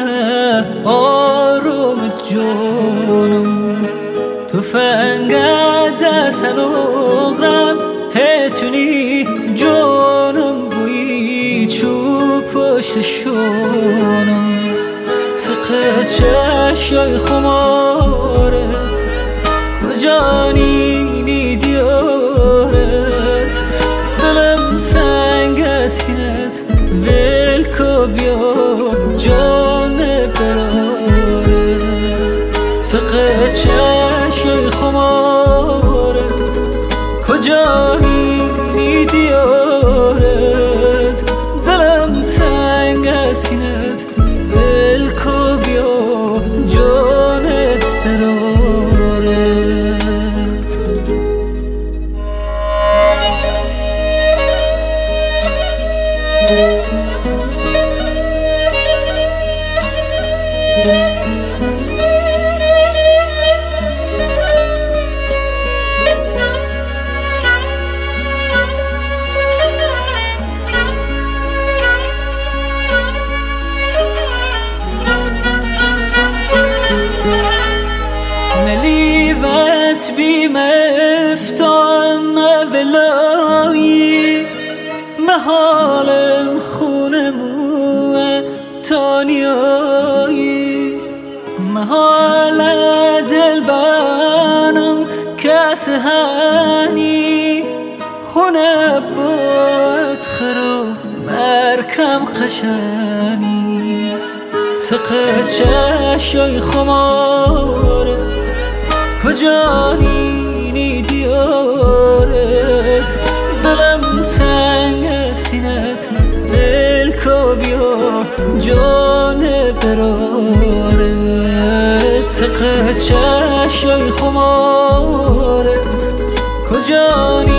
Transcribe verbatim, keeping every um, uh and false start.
آروم جونم تفنگت دستن اغرم هتونی جونم بویی چوب پشت شونم سقط چشای خمارت کجا نینی دیارت دلم سنگ سینت ولکو بیا جان برارت سقط چشای خمارت کجا نینی دیارت دلم سنگ سینت ولکو بیا جان برارت ملیوت بی مفتان بلایی محالم خونمو تانیایی محال دل بانم کس هنی هونه بود خرو مرکم خشنی سقط چشای خمارت کجا نینی دیارت دلم تنگ سینت ولکو بیا جان برارت سقط چشای خمارت کجا